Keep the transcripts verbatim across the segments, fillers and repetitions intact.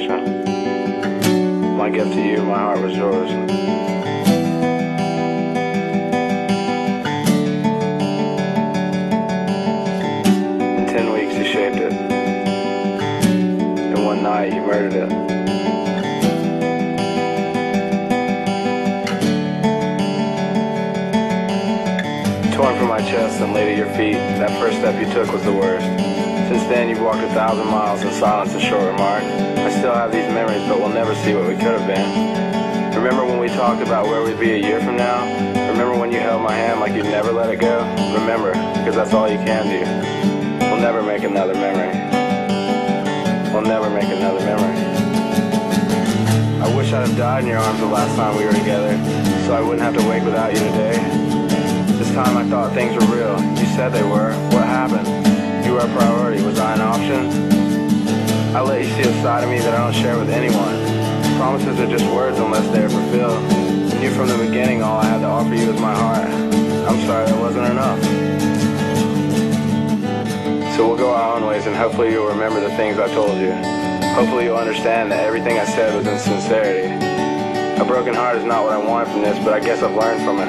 conversation. My gift to you, my heart was yours. In ten weeks you shaped it. In one night you murdered it. Torn from my chest and laid at your feet, that first step you took was the worst. Since then you've walked a thousand miles in silence, a short remark. I still have these memories, but we'll never see what we could have been. Remember when we talked about where we'd be a year from now? Remember when you held my hand like you'd never let it go? Remember, because that's all you can do. We'll never make another memory. We'll never make another memory. I wish I'd have died in your arms the last time we were together, so I wouldn't have to wake without you today. This time I thought things were real. You said they were. What happened? You were a priority. Was I an option? I let you see a side of me that I don't share with anyone. Promises are just words unless they are fulfilled. You knew from the beginning all I had to offer you was my heart. I'm sorry that wasn't enough. So we'll go our own ways and hopefully you'll remember the things I told you. Hopefully you'll understand that everything I said was in sincerity. A broken heart is not what I wanted from this, but I guess I've learned from it.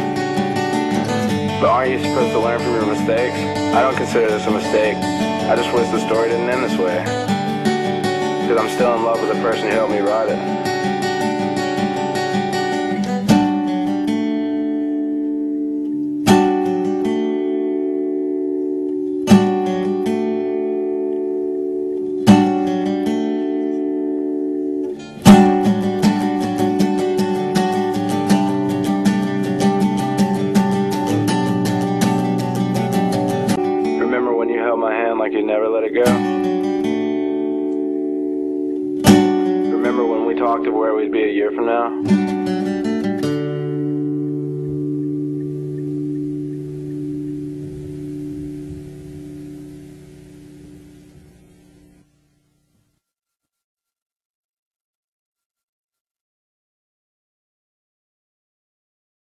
But aren't you supposed to learn from your mistakes? I don't consider this a mistake. I just wish the story didn't end this way. Because I'm still in love with the person who helped me write it. Remember when you held my hand like you never let it go? Remember when we talked of where we'd be a year from now?